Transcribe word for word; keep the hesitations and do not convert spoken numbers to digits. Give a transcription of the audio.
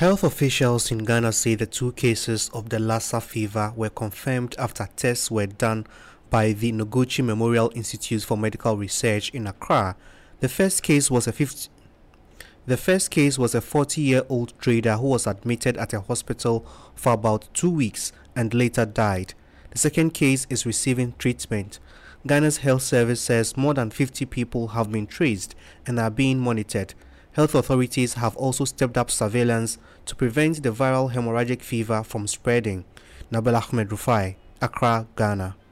Health officials in Ghana say the two cases of the Lassa fever were confirmed after tests were done by the Noguchi Memorial Institute for Medical Research in Accra. The first case was a fifty The first case was a forty-year-old trader who was admitted at a hospital for about two weeks and later died. The second case is receiving treatment. Ghana's health service says more than fifty people have been traced and are being monitored. Health authorities have also stepped up surveillance to prevent the viral hemorrhagic fever from spreading. Nabil Ahmed Rufai, Accra, Ghana.